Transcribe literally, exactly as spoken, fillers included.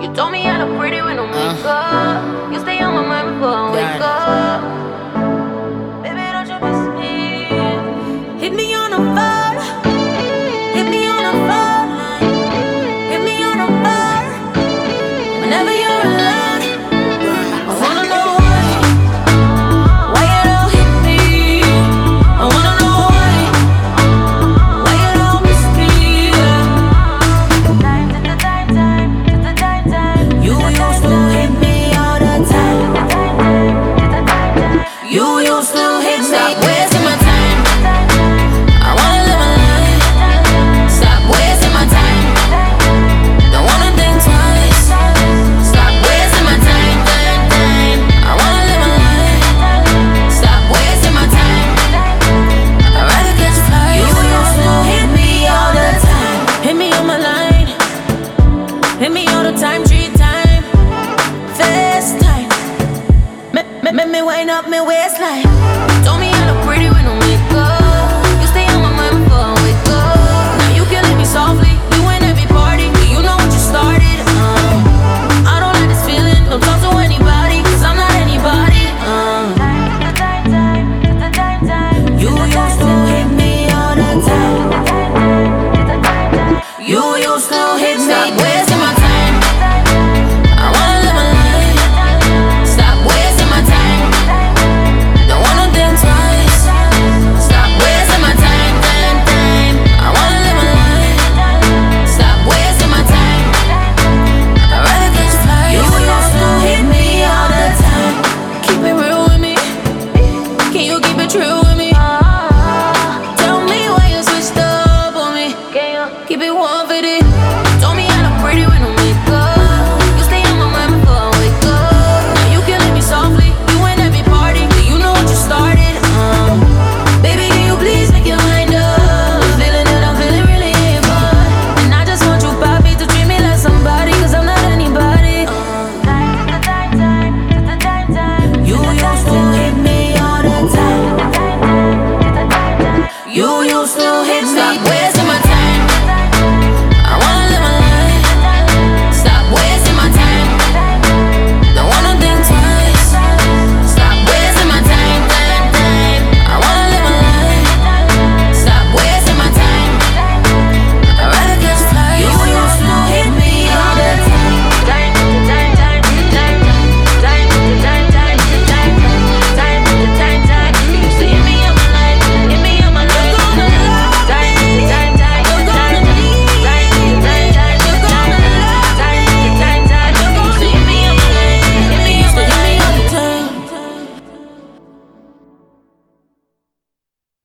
You told me I look pretty when I wake up. You stay on my mind before I wake up. Baby, don't you miss me? Hit me on the phone. Hit me on the phone. Hit me on the phone. Whenever you're alone, I wanna know why. Why you don't hit me? I wanna know why. Why you don't miss me? Time, time, time, time, time, time. You used to hit me all the time. You used to hit me. Stop wasting my time. I wanna live my life. Stop wasting my time. Don't wanna think twice. Stop wasting my time, time, time. I wanna live my life. Stop wasting my time. I'd rather catch a flight. You used to hit me all the time. Hit me on my line. Hit me all the time, three time. First time. Make me wind up my waistline. Told me